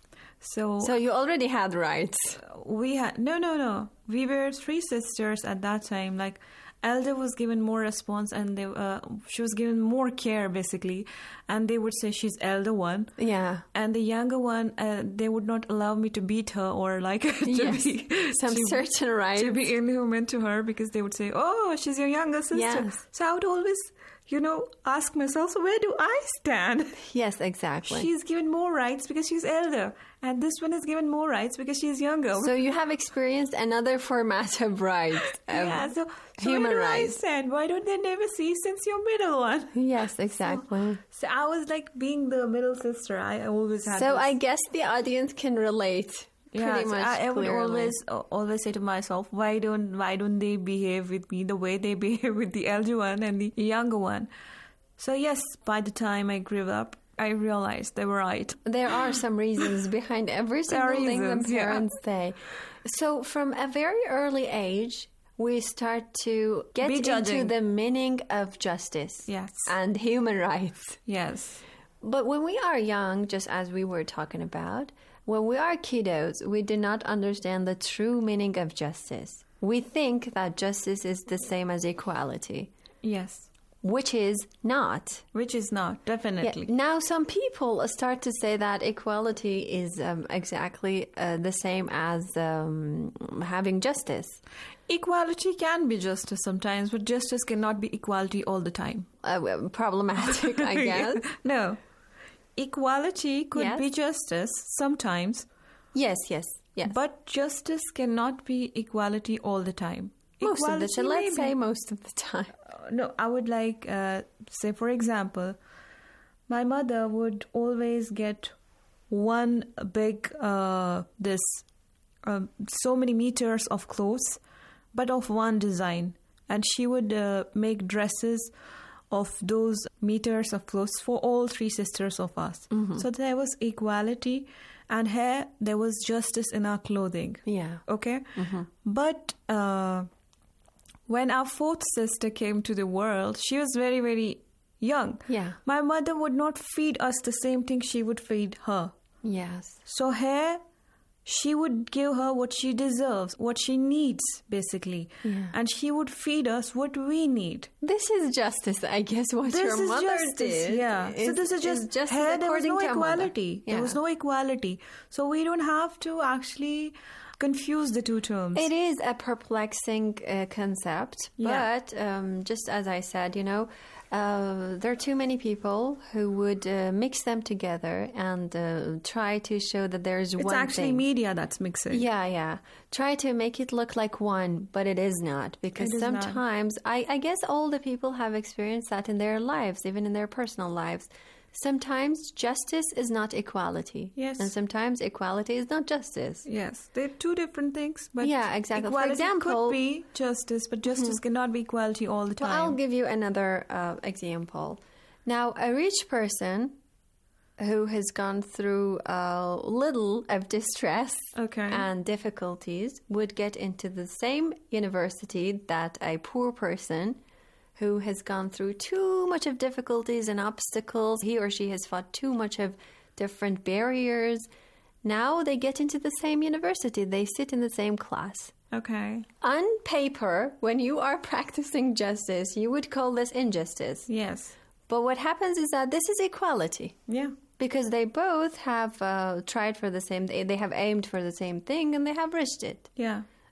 So, so you already had rights. We had no, no, no. We were three sisters at that time. Like, elder was given more response, and they, uh, she was given more care, basically. And they would say she's elder one. Yeah. And the younger one, uh, they would not allow me to beat her or like to yes. be some to, certain rights to be inhuman to her, because they would say, "Oh, she's your younger sister." Yes. So I would always, you know, ask myself, so where do I stand? Yes, exactly. She's given more rights because she's elder, and this one is given more rights because she's younger. So you have experienced another format of rights, of yeah, so, so human where do rights. I stand? Why don't they never see since you're middle one? Yes, exactly. So, so I was like being the middle sister. I always had. So this. I guess the audience can relate. Yeah, pretty so much I, I would clearly. always uh, always say to myself, why don't why don't they behave with me the way they behave with the elder one and the younger one? So yes, by the time I grew up, I realized they were right. There are some reasons behind every single thing the reasons, yeah. parents say. So from a very early age, we start to get Be into judging. the meaning of justice Yes. and human rights. Yes. But when we are young, just as we were talking about, when we are kiddos, we do not understand the true meaning of justice. We think that justice is the same as equality. Yes. Which is not. Which is not, definitely. Yeah. Now, some people start to say that equality is um, exactly uh, the same as um, having justice. Equality can be justice sometimes, but justice cannot be equality all the time. Uh, well, problematic, I guess. No. Equality could Yes. be justice sometimes. Yes, yes, yes. But justice cannot be equality all the time. Most equality of the time, let's maybe. say most of the time. Uh, no, I would like, uh, say, for example, my mother would always get one big, uh, this, um, so many meters of clothes, but of one design. And she would uh, make dresses of those meters of clothes for all three sisters of us. Mm-hmm. So there was equality, and here there was justice in our clothing. Yeah. Okay? Mm-hmm. But uh, when our fourth sister came to the world, she was very, very young. Yeah. My mother would not feed us the same thing she would feed her. Yes. So here, she would give her what she deserves, what she needs, basically. Yeah. And she would feed us what we need. This is justice, I guess, what This your is mother justice, did. yeah. Is, so this is just, is justice here there was according no to a mother. equality. Yeah. There was no equality. So we don't have to actually confuse the two terms. It is a perplexing uh, concept, Yeah. but um, just as I said, you know, uh, there are too many people who would uh, mix them together and uh, try to show that there is It's one actually thing. media that's mixing. Yeah, yeah. Try to make it look like one, but it is not. Because It is not. sometimes, I, I guess all the people have experienced that in their lives, even in their personal lives. Sometimes justice is not equality. Yes. And sometimes equality is not justice. Yes, they're two different things. But Yeah, exactly. For Equality example- could be justice, but justice cannot be equality all the time. Well, I'll give you another uh, example. Now, a rich person who has gone through a little of distress Okay. and difficulties would get into the same university that a poor person who has gone through too much of difficulties and obstacles. He or she has fought too much of different barriers. Now they get into the same university. They sit in the same class. Okay. On paper, when you are practicing justice, you would call this injustice. Yes. But what happens is that this is equality. Yeah. Because they both have uh, tried for the same, they, they have aimed for the same thing and they have reached it. Yeah.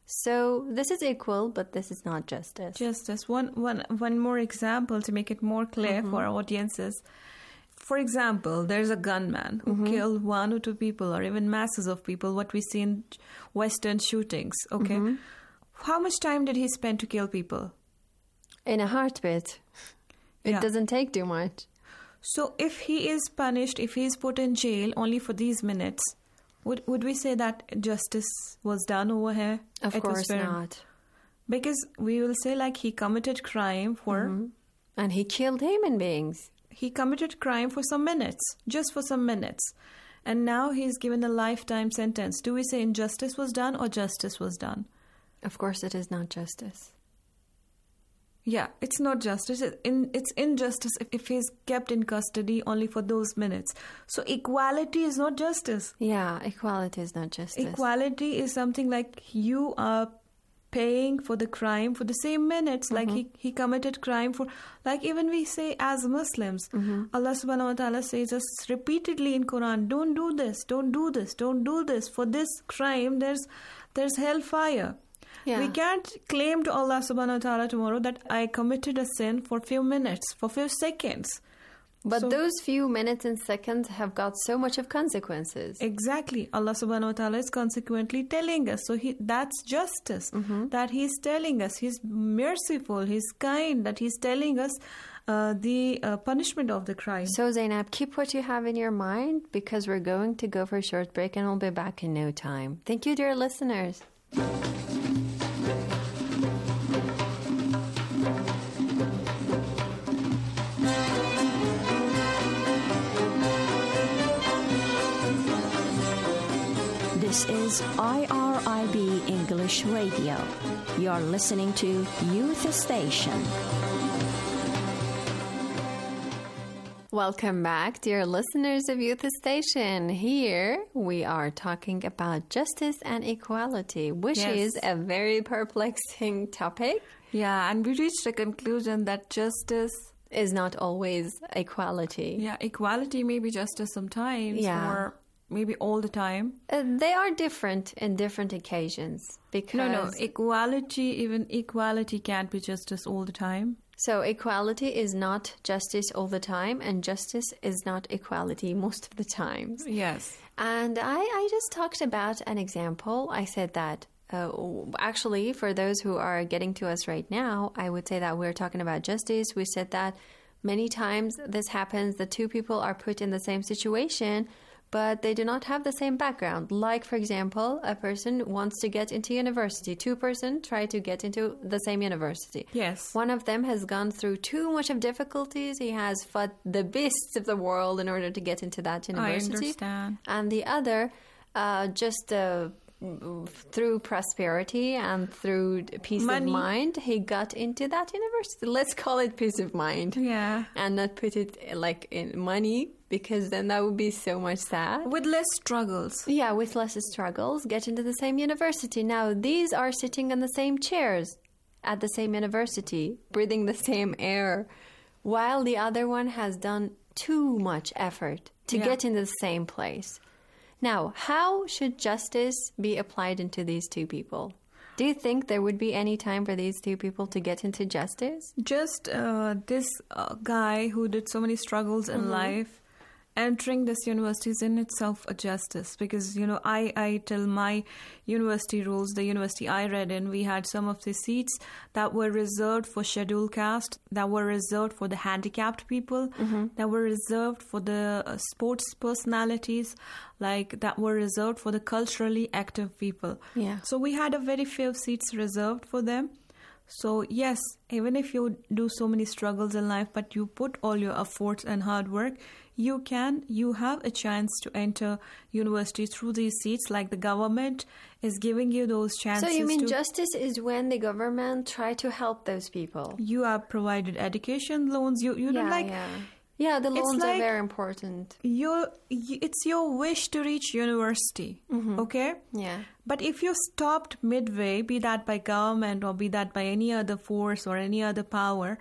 So this is equal, but this is not justice. Justice. One, one, one more example to make it more clear mm-hmm. for our audiences. For example, there's a gunman who mm-hmm. killed one or two people or even masses of people, what we see in Western shootings, okay? Mm-hmm. How much time did he spend to kill people? In a heartbeat. It yeah. doesn't take too much. So if he is punished, if he is put in jail only for these minutes, would would we say that justice was done over here? Of it course not. Because we will say like he committed crime for... Mm-hmm. And he killed human beings. He committed crime for some minutes, just for some minutes. And now he's given a lifetime sentence. Do we say injustice was done or justice was done? Of course it is not justice. Yeah, it's not justice. It's injustice if he's kept in custody only for those minutes. So equality is not justice. Yeah, equality is not justice. Equality is something like you are paying for the crime for the same minutes. Mm-hmm. Like he, he committed crime for... Like even we say as Muslims, mm-hmm. Allah subhanahu wa ta'ala says us repeatedly in Quran, don't do this, don't do this, don't do this. For this crime, there's there's hellfire. Yeah. We can't claim to Allah subhanahu wa ta'ala tomorrow that I committed a sin for few minutes, for few seconds. But so, those few minutes and seconds have got so much of consequences. Exactly. Allah subhanahu wa ta'ala is consequently telling us. So he, that's justice. Mm-hmm. That he's telling us. He's merciful. He's kind. That he's telling us uh, the uh, punishment of the crime. So Zainab, keep what you have in your mind because we're going to go for a short break and we'll be back in no time. Thank you, dear listeners. This is I R I B English Radio. You're listening to Youth Station. Welcome back, dear listeners of Youth Station. Here we are talking about justice and equality, which yes. is a very perplexing topic. Yeah, and we reached a conclusion that justice is not always equality. Yeah, equality may be justice sometimes yeah. or maybe all the time. Uh, they are different in different occasions. Because no, no, equality, even equality can't be justice all the time. So equality is not justice all the time, and justice is not equality most of the times. Yes. And I, I just talked about an example. I said that, uh, actually, for those who are getting to us right now, I would say that we're talking about justice. We said that many times this happens, the two people are put in the same situation, but they do not have the same background. Like, for example, a person wants to get into university. Two persons try to get into the same university. Yes. One of them has gone through too much of difficulties. He has fought the beasts of the world in order to get into that university. I understand. And the other, uh, just uh, through prosperity and through peace Money. of mind, he got into that university. Let's call it peace of mind. Yeah. And not put it like in money, because then that would be so much sad. With less struggles. Yeah, with less struggles, get into the same university. Now, these are sitting on the same chairs at the same university, breathing the same air, while the other one has done too much effort to yeah. get into the same place. Now, how should justice be applied into these two people? Do you think there would be any time for these two people to get into justice? Just uh, this uh, guy who did so many struggles in mm-hmm. life, entering this university is in itself a justice, because, you know, I, I tell my university rules, the university I read in, we had some of the seats that were reserved for scheduled caste, that were reserved for the handicapped people, mm-hmm. that were reserved for the uh, sports personalities, like that were reserved for the culturally active people. Yeah. So we had a very few seats reserved for them. So yes, even if you do so many struggles in life, but you put all your efforts and hard work, you can, you have a chance to enter university through these seats, like the government is giving you those chances. So you mean to, justice is when the government try to help those people? You are provided education loans. You you yeah, don't like. Yeah. Yeah, the loans like are very important. Your, it's your wish to reach university, mm-hmm. okay? Yeah. But if you stopped midway, be that by government or be that by any other force or any other power,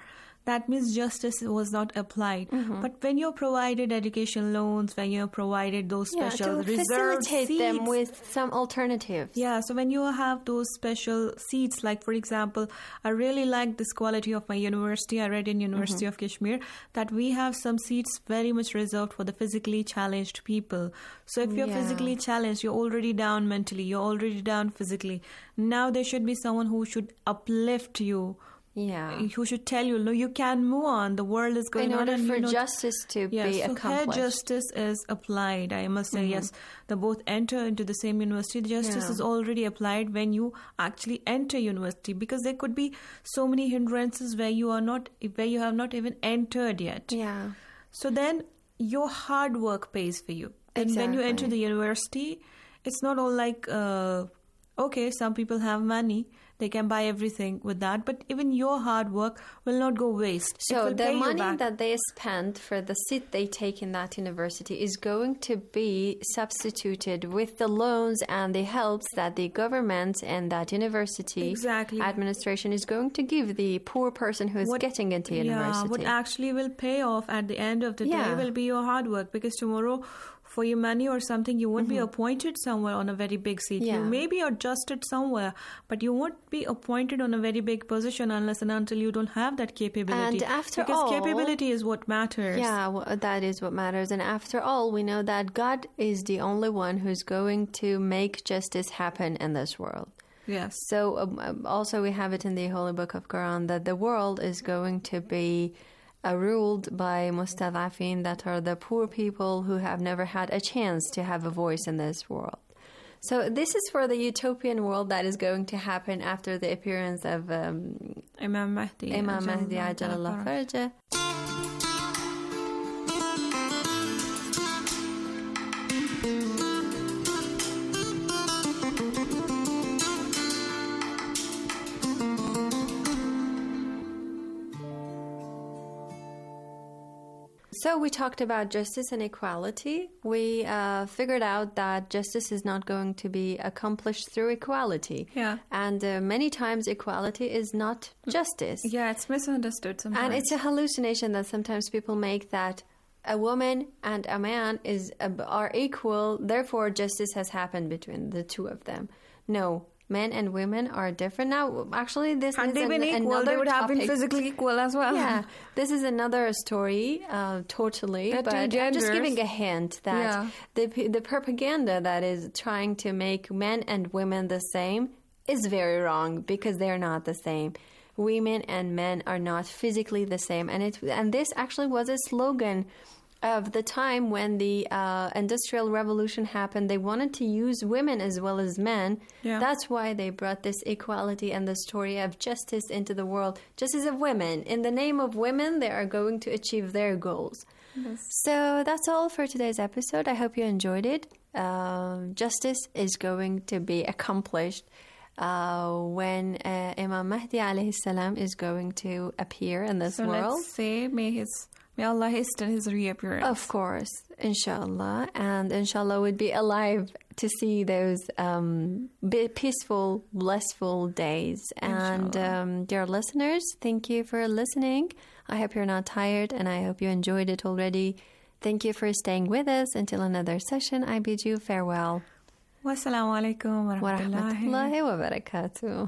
that means justice was not applied. Mm-hmm. But when you're provided education loans, when you're provided those special yeah, to reserved facilitate seats, them with some alternatives. Yeah, so when you have those special seats, like for example, I really like this quality of my university. I read in University mm-hmm. of Kashmir that we have some seats very much reserved for the physically challenged people. So if you're yeah. physically challenged, you're already down mentally, you're already down physically. Now there should be someone who should uplift you. Yeah, who should tell you, no, you can move on. The world is going on. In order on, for you know, justice to yeah, be so accomplished. Here justice is applied. I must say, mm-hmm. yes, they both enter into the same university. The justice yeah. is already applied when you actually enter university, because there could be so many hindrances where you are not, where you have not even entered yet. Yeah. So then your hard work pays for you. And exactly. when you enter the university, it's not all like, uh, okay, some people have money. They can buy everything with that, but even your hard work will not go waste. So the money that they spend for the seat they take in that university is going to be substituted with the loans and the helps that the government and that university exactly. administration is going to give the poor person who is what, getting into university. Yeah, what actually will pay off at the end of the yeah. day will be your hard work, because tomorrow, for your money or something, you won't mm-hmm. be appointed somewhere on a very big seat. Yeah. You may be adjusted somewhere, but you won't be appointed on a very big position unless and until you don't have that capability. And after because all, capability is what matters. Yeah, well, that is what matters. And after all, we know that God is the only one who's going to make justice happen in this world. Yes. So um, also we have it in the Holy Book of Quran that the world is going to be Uh, ruled by mustadafin, that are the poor people who have never had a chance to have a voice in this world. So this is for the utopian world that is going to happen after the appearance of um, Imam Mahdi. Imam Mahdi Ajalallah Farajah. So we talked about justice and equality. We uh, figured out that justice is not going to be accomplished through equality. Yeah. And uh, many times equality is not justice. Yeah, it's misunderstood sometimes. And it's a hallucination that sometimes people make, that a woman and a man is uh, are equal, therefore justice has happened between the two of them. No. Men and women are different. Now, actually, this Had is they an, been equal, another they would have topic. been physically equal as well. Yeah, this is another story, uh, totally. They're but I'm just giving a hint that yeah. the the propaganda that is trying to make men and women the same is very wrong, because they're not the same. Women and men are not physically the same, and it and this actually was a slogan of the time when the uh, Industrial Revolution happened. They wanted to use women as well as men. Yeah. That's why they brought this equality and the story of justice into the world. Justice of women. In the name of women, they are going to achieve their goals. Yes. So that's all for today's episode. I hope you enjoyed it. Uh, justice is going to be accomplished uh, when uh, Imam Mahdi alayhi salam is going to appear in this so world. Let's say, may his... May Allah hasten his reappearance. Of course, inshallah. And inshallah we'd be alive to see those um, peaceful, blissful days. Inshallah. And um, dear listeners, thank you for listening. I hope you're not tired, and I hope you enjoyed it already. Thank you for staying with us. Until another session, I bid you farewell. Wassalamu alaikum wa rahmatullahi wa barakatuh.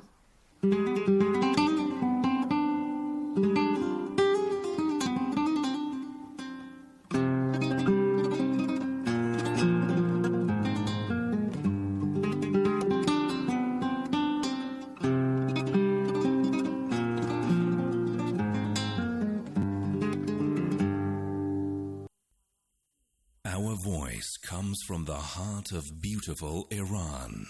Our voice comes from the heart of beautiful Iran.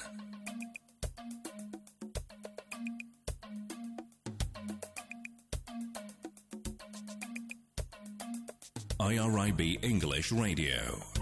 I R I B English Radio.